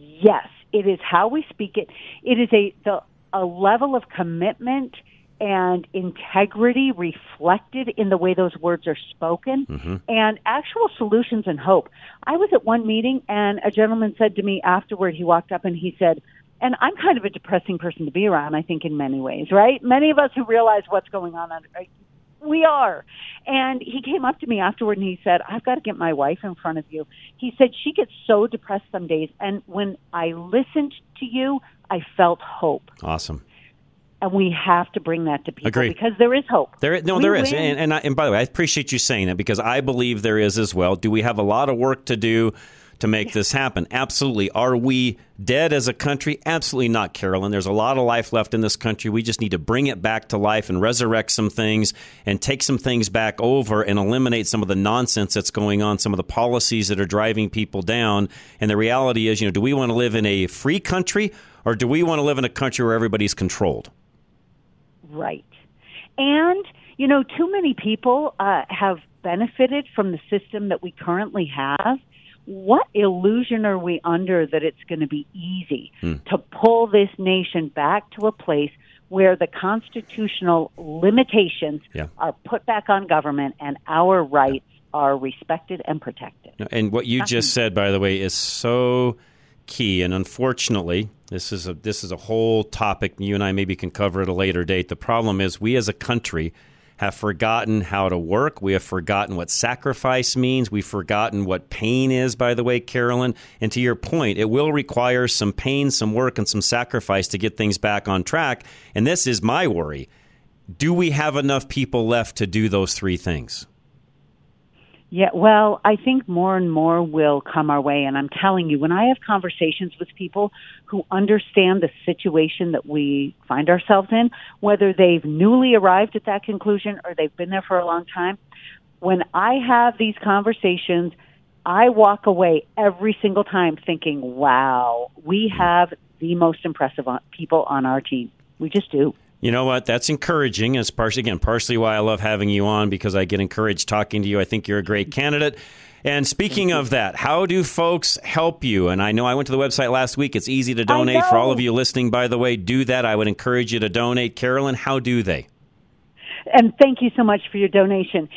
it is how we speak it. It is a level of commitment and integrity reflected in the way those words are spoken, and actual solutions and hope. I was at one meeting, and a gentleman said to me afterward, he walked up and he said, and I'm kind of a depressing person to be around, I think, in many ways, right? Many of us who realize what's going on, we are. And he came up to me afterward and he said, I've got to get my wife in front of you. He said, she gets so depressed some days, and when I listened to you, I felt hope. Awesome. And we have to bring that to people. Agreed. Because there is hope. There is. And by the way, I appreciate you saying that, because I believe there is as well. Do we have a lot of work to do to make this happen? Absolutely. Are we dead as a country? Absolutely not, Carolyn. There's a lot of life left in this country. We just need to bring it back to life and resurrect some things and take some things back over and eliminate some of the nonsense that's going on, some of the policies that are driving people down. And the reality is, you know, do we want to live in a free country, or do we want to live in a country where everybody's controlled? Right. And, you know, too many people have benefited from the system that we currently have. What illusion are we under that it's going to be easy to pull this nation back to a place where the constitutional limitations are put back on government and our rights are respected and protected? And what you just said, by the way, is so key. And unfortunately, this is a whole topic. You and I maybe can cover at a later date. The problem is we as a country have forgotten how to work. We have forgotten what sacrifice means. We've forgotten what pain is, by the way, Carolyn. And to your point, it will require some pain, some work, and some sacrifice to get things back on track. And this is my worry. Do we have enough people left to do those three things? Yeah, well, I think more and more will come our way. And I'm telling you, when I have conversations with people who understand the situation that we find ourselves in, whether they've newly arrived at that conclusion or they've been there for a long time, when I have these conversations, I walk away every single time thinking, wow, we have the most impressive people on our team. We just do. You know what? That's encouraging. It's partially why I love having you on, because I get encouraged talking to you. I think you're a great candidate. And speaking of that, how do folks help you? And I know I went to the website last week. It's easy to donate. For all of you listening, by the way, do that. I would encourage you to donate. Carolyn, how do they? And thank you so much for your donation.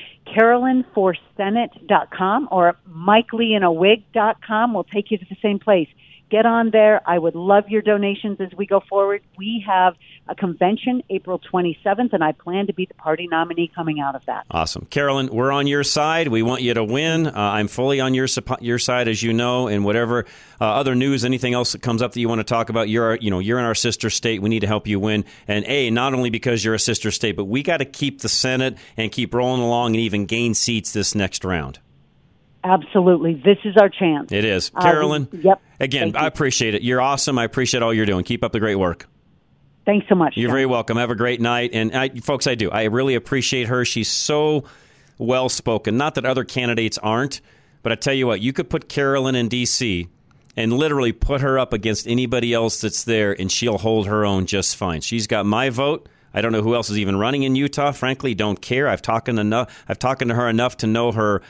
CarolynForSenate.com or MikeLeeInAWig.com will take you to the same place. Get on there. I would love your donations as we go forward. We have a convention April 27th, and I plan to be the party nominee coming out of that. Awesome. Carolyn, we're on your side. We want you to win. I'm fully on your side, as you know, and whatever other news, anything else that comes up that you want to talk about, you're in our sister state. We need to help you win. And not only because you're a sister state, but we got to keep the Senate and keep rolling along and even gain seats this next round. Absolutely. This is our chance. It is. Carolyn, yep. Again, I appreciate it. You're awesome. I appreciate all you're doing. Keep up the great work. Thanks so much. You're very welcome. Have a great night. And folks, I do. I really appreciate her. She's so well-spoken. Not that other candidates aren't, but I tell you what, you could put Carolyn in D.C. and literally put her up against anybody else that's there, and she'll hold her own just fine. She's got my vote. I don't know who else is even running in Utah. Frankly, don't care. I've talked to her enough to know her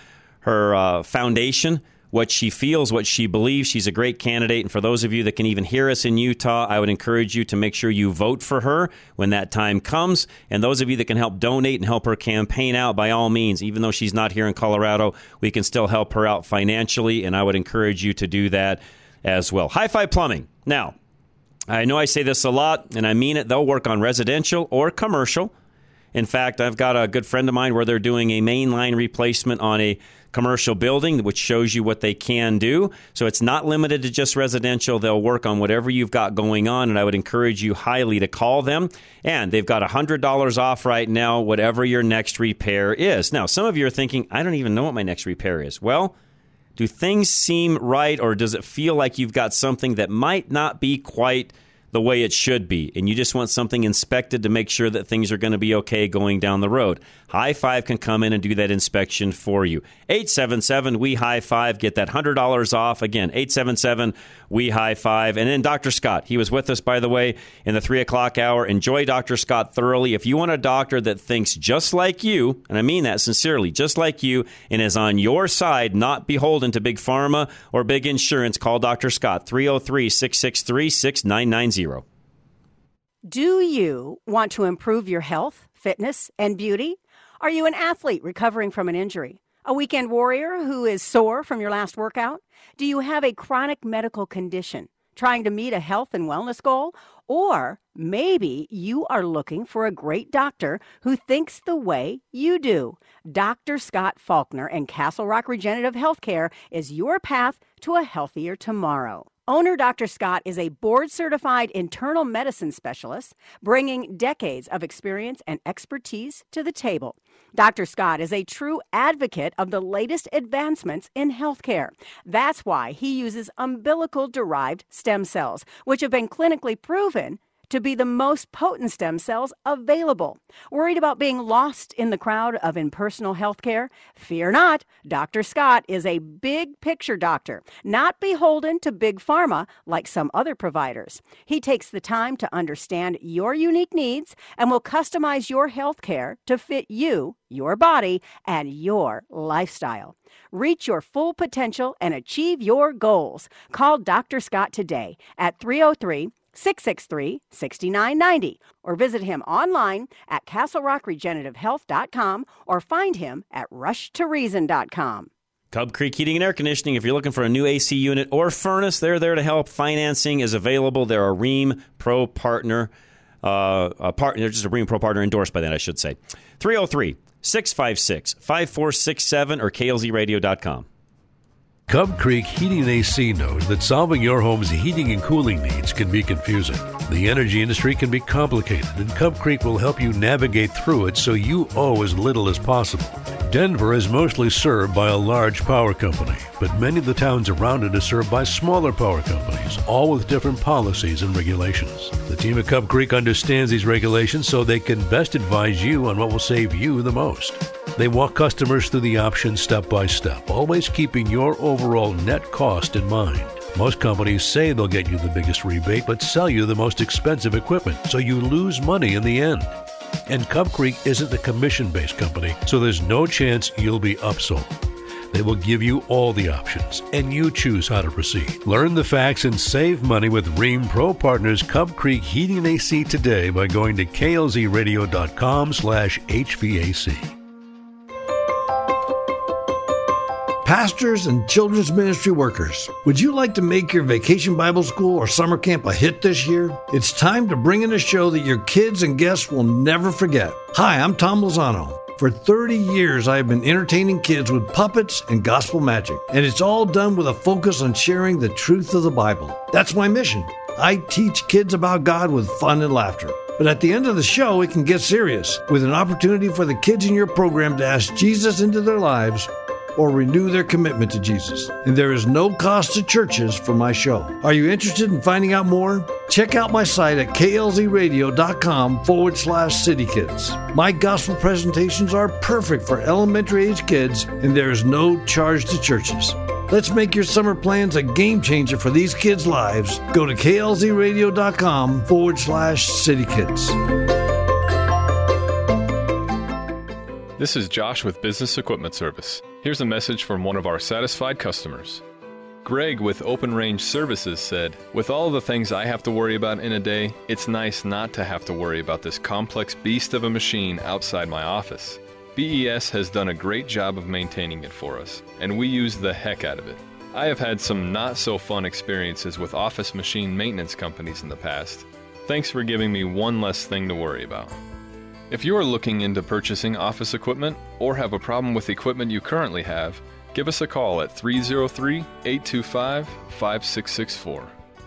foundation, what she feels, what she believes. She's a great candidate. And for those of you that can even hear us in Utah, I would encourage you to make sure you vote for her when that time comes. And those of you that can help donate and help her campaign out, by all means, even though she's not here in Colorado, we can still help her out financially. And I would encourage you to do that as well. High Five Plumbing. Now, I know I say this a lot, and I mean it. They'll work on residential or commercial. In fact, I've got a good friend of mine where they're doing a main line replacement on a commercial building, which shows you what they can do. So it's not limited to just residential. They'll work on whatever you've got going on, and I would encourage you highly to call them. And they've got $100 off right now, whatever your next repair is. Now, some of you are thinking, I don't even know what my next repair is. Well, do things seem right, or does it feel like you've got something that might not be quite the way it should be, and you just want something inspected to make sure that things are going to be okay going down the road? High Five can come in and do that inspection for you. 877-WE-HIGH-FIVE. Get that $100 off. Again, 877-WE-HIGH-FIVE. And then Dr. Scott. He was with us, by the way, in the 3 o'clock hour. Enjoy Dr. Scott thoroughly. If you want a doctor that thinks just like you, and I mean that sincerely, just like you, and is on your side, not beholden to big pharma or big insurance, call Dr. Scott, 303-663-6990. Do you want to improve your health, fitness, and beauty? Are you an athlete recovering from an injury? A weekend warrior who is sore from your last workout? Do you have a chronic medical condition trying to meet a health and wellness goal? Or maybe you are looking for a great doctor who thinks the way you do. Dr. Scott Faulkner and Castle Rock Regenerative Healthcare is your path to a healthier tomorrow. Owner Dr. Scott is a board-certified internal medicine specialist, bringing decades of experience and expertise to the table. Dr. Scott is a true advocate of the latest advancements in healthcare. That's why he uses umbilical-derived stem cells, which have been clinically proven to be the most potent stem cells available. Worried about being lost in the crowd of impersonal healthcare? Fear not. Dr. Scott is a big picture doctor, not beholden to big pharma like some other providers. He takes the time to understand your unique needs and will customize your healthcare to fit you, your body, and your lifestyle. Reach your full potential and achieve your goals. Call Dr. Scott today at 303-663-6990 or visit him online at CastleRockRegenerativeHealth.com or find him at RushToReason.com. Cub Creek Heating and Air Conditioning. If you're looking for a new AC unit or furnace, they're there to help. Financing is available. They're a Rheem Pro partner. They're just a Rheem Pro partner endorsed by that, I should say. 303-656-5467 or KLZradio.com. Cub Creek Heating and AC knows that solving your home's heating and cooling needs can be confusing. The energy industry can be complicated, and Cub Creek will help you navigate through it so you owe as little as possible. Denver is mostly served by a large power company, but many of the towns around it are served by smaller power companies, all with different policies and regulations. The team at Cub Creek understands these regulations so they can best advise you on what will save you the most. They walk customers through the options step by step, always keeping your overall net cost in mind. Most companies say they'll get you the biggest rebate, but sell you the most expensive equipment, so you lose money in the end. And Cub Creek isn't a commission-based company, so there's no chance you'll be upsold. They will give you all the options, and you choose how to proceed. Learn the facts and save money with Rheem Pro Partners Cub Creek Heating and AC today by going to klzradio.com/HVAC. Pastors and children's ministry workers, would you like to make your vacation Bible school or summer camp a hit this year? It's time to bring in a show that your kids and guests will never forget. Hi, I'm Tom Lozano. For 30 years, I have been entertaining kids with puppets and gospel magic, and it's all done with a focus on sharing the truth of the Bible. That's my mission. I teach kids about God with fun and laughter. But at the end of the show, it can get serious, with an opportunity for the kids in your program to ask Jesus into their lives or renew their commitment to Jesus. And there is no cost to churches for my show. Are you interested in finding out more? Check out my site at klzradio.com/citykids. My gospel presentations are perfect for elementary age kids, and there is no charge to churches. Let's make your summer plans a game changer for these kids' lives. Go to klzradio.com/citykids. This is Josh with Business Equipment Service. Here's a message from one of our satisfied customers. Greg with Open Range Services said, "With all the things I have to worry about in a day, it's nice not to have to worry about this complex beast of a machine outside my office. BES has done a great job of maintaining it for us, and we use the heck out of it. I have had some not-so-fun experiences with office machine maintenance companies in the past. Thanks for giving me one less thing to worry about." If you are looking into purchasing office equipment or have a problem with equipment you currently have, give us a call at 303-825-5664.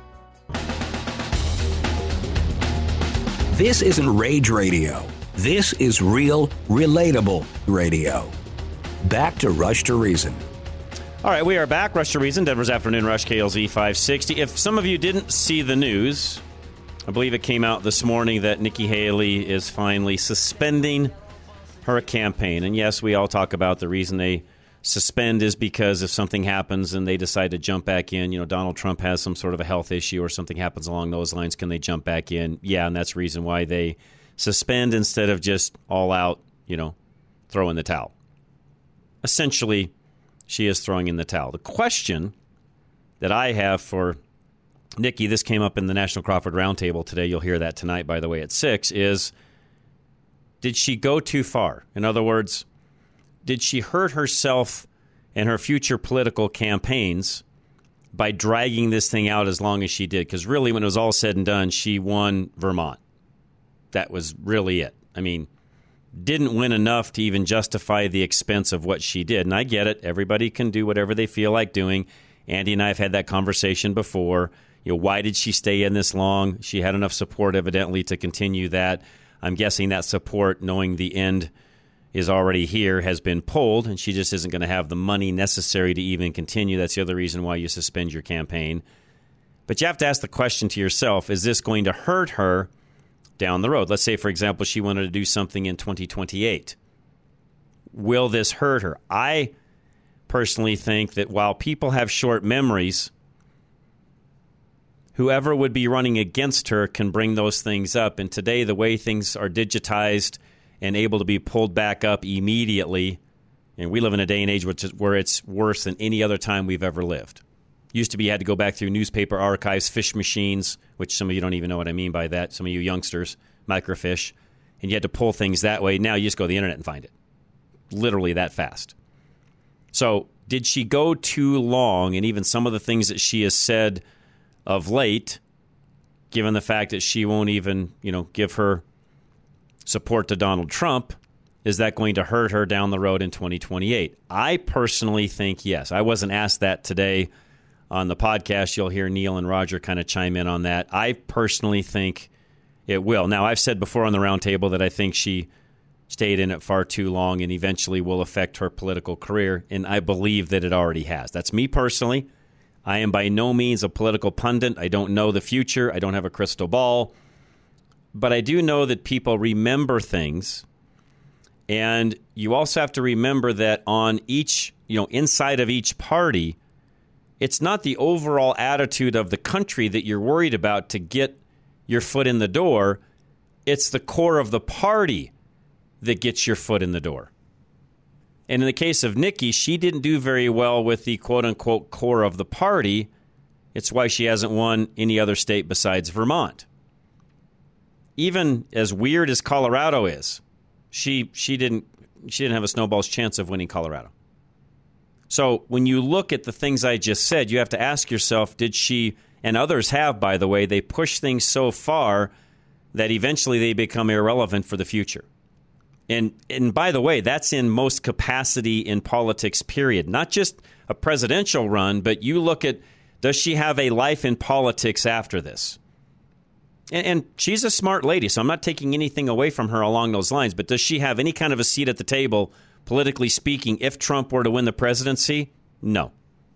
This isn't Rage Radio. This is real, relatable radio. Back to Rush to Reason. All right, we are back. Rush to Reason, Denver's Afternoon Rush, KLZ 560. If some of you didn't see the news, I believe it came out this morning that Nikki Haley is finally suspending her campaign. And yes, we all talk about the reason they suspend is because if something happens and they decide to jump back in, Donald Trump has some sort of a health issue or something happens along those lines, can they jump back in? Yeah, and that's the reason why they suspend instead of just all out, throw in the towel. Essentially, she is throwing in the towel. The question that I have for Nikki, this came up in the National Crawford Roundtable today. You'll hear that tonight, by the way, at 6, is did she go too far? In other words, did she hurt herself and her future political campaigns by dragging this thing out as long as she did? Because really, when it was all said and done, she won Vermont. That was really it. I mean, didn't win enough to even justify the expense of what she did. And I get it. Everybody can do whatever they feel like doing. Andy and I have had that conversation before. Why did she stay in this long? She had enough support, evidently, to continue that. I'm guessing that support, knowing the end is already here, has been pulled, and she just isn't going to have the money necessary to even continue. That's the other reason why you suspend your campaign. But you have to ask the question to yourself, is this going to hurt her down the road? Let's say, for example, she wanted to do something in 2028. Will this hurt her? I personally think that while people have short memories, whoever would be running against her can bring those things up. And today, the way things are digitized and able to be pulled back up immediately, and we live in a day and age where it's worse than any other time we've ever lived. Used to be you had to go back through newspaper archives, fish machines, which some of you don't even know what I mean by that, some of you youngsters, microfiche, and you had to pull things that way. Now you just go to the internet and find it. Literally that fast. So did she go too long? And even some of the things that she has said of late, given the fact that she won't even, give her support to Donald Trump, is that going to hurt her down the road in 2028? I personally think yes. I wasn't asked that today on the podcast. You'll hear Neil and Roger kind of chime in on that. I personally think it will. Now, I've said before on the roundtable that I think she stayed in it far too long and eventually will affect her political career, and I believe that it already has. That's me personally. I am by no means a political pundit. I don't know the future. I don't have a crystal ball. But I do know that people remember things, And you also have to remember that on each, inside of each party, it's not the overall attitude of the country that you're worried about to get your foot in the door. It's the core of the party that gets your foot in the door. And in the case of Nikki, she didn't do very well with the quote-unquote core of the party. It's why she hasn't won any other state besides Vermont. Even as weird as Colorado is, she didn't have a snowball's chance of winning Colorado. So when you look at the things I just said, you have to ask yourself, did she, and others have, by the way, they push things so far that eventually they become irrelevant for the future. And by the way, that's in most capacity in politics, period. Not just a presidential run, but you look at, does she have a life in politics after this? And she's a smart lady, so I'm not taking anything away from her along those lines, but does she have any kind of a seat at the table, politically speaking, if Trump were to win the presidency? No.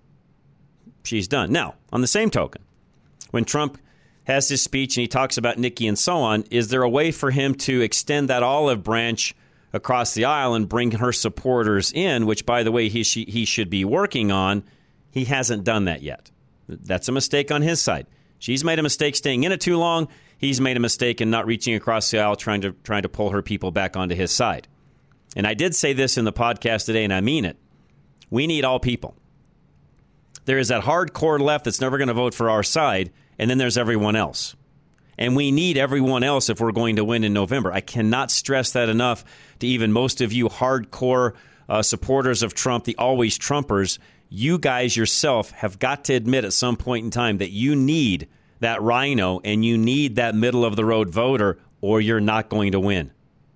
She's done. Now, on the same token, when Trump has his speech and he talks about Nikki and so on, is there a way for him to extend that olive branch across the aisle and bring her supporters in, which, by the way, he should be working on? He hasn't done that yet. That's a mistake on his side. She's made a mistake staying in it too long. He's made a mistake in not reaching across the aisle, trying to pull her people back onto his side. And I did say this in the podcast today, and I mean it. We need all people. There is that hardcore left that's never going to vote for our side, and then there's everyone else. And we need everyone else if we're going to win in November. I cannot stress that enough to even most of you hardcore supporters of Trump, the always Trumpers. You guys yourself have got to admit at some point in time that you need that rhino and you need that middle-of-the-road voter, or you're not going to win.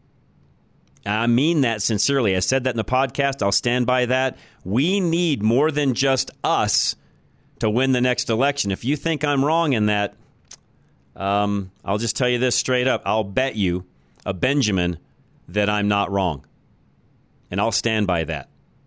I mean that sincerely. I said that in the podcast. I'll stand by that. We need more than just us to win the next election. If you think I'm wrong in that, I'll just tell you this straight up. I'll bet you a Benjamin that I'm not wrong. And I'll stand by that.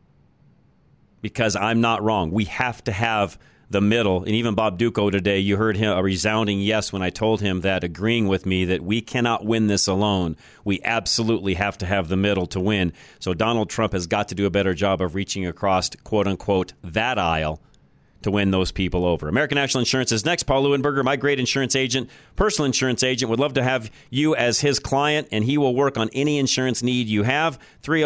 Because I'm not wrong. We have to have the middle. And even Bob Duco today, you heard him a resounding yes when I told him that, agreeing with me that we cannot win this alone. We absolutely have to have the middle to win. So Donald Trump has got to do a better job of reaching across, quote unquote, that aisle to win those people over. American National Insurance is next. Paul Leuenberger, my great insurance agent, personal insurance agent, would love to have you as his client, and he will work on any insurance need you have.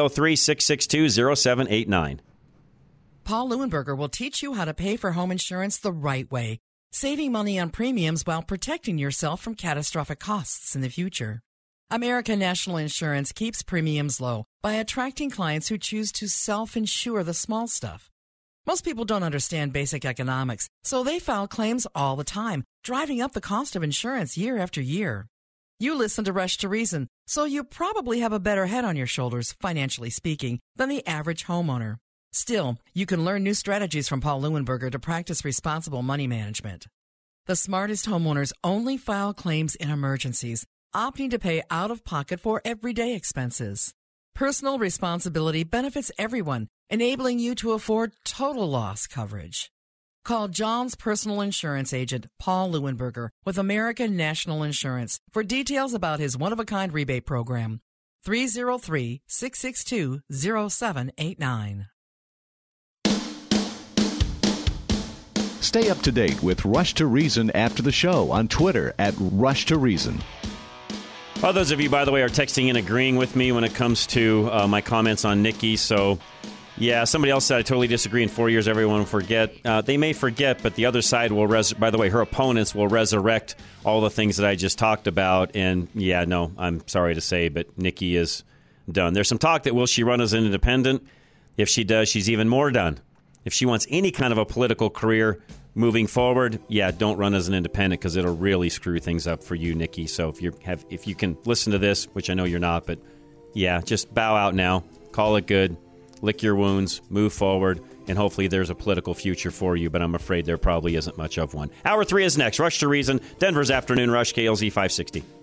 303-662-0789. Paul Leuenberger will teach you how to pay for home insurance the right way, saving money on premiums while protecting yourself from catastrophic costs in the future. American National Insurance keeps premiums low by attracting clients who choose to self-insure the small stuff. Most people don't understand basic economics, so they file claims all the time, driving up the cost of insurance year after year. You listen to Rush to Reason, so you probably have a better head on your shoulders, financially speaking, than the average homeowner. Still, you can learn new strategies from Paul Leuenberger to practice responsible money management. The smartest homeowners only file claims in emergencies, opting to pay out of pocket for everyday expenses. Personal responsibility benefits everyone, enabling you to afford total loss coverage. Call John's personal insurance agent, Paul Leuenberger, with American National Insurance for details about his one-of-a-kind rebate program. 303-662-0789. Stay up to date with Rush to Reason after the show on Twitter at Rush to Reason. Well, those of you, by the way, are texting and agreeing with me when it comes to my comments on Nikki. So, yeah, somebody else said I totally disagree. In 4 years, everyone will forget. They may forget, but the other side will, by the way, her opponents will resurrect all the things that I just talked about. And, yeah, no, I'm sorry to say, but Nikki is done. There's some talk that will she run as an independent? If she does, she's even more done. If she wants any kind of a political career moving forward, yeah, don't run as an independent because it'll really screw things up for you, Nikki. So if you can listen to this, which I know you're not, but yeah, just bow out now, call it good, lick your wounds, move forward, and hopefully there's a political future for you, but I'm afraid there probably isn't much of one. Hour 3 is next. Rush to Reason, Denver's Afternoon Rush, KLZ 560.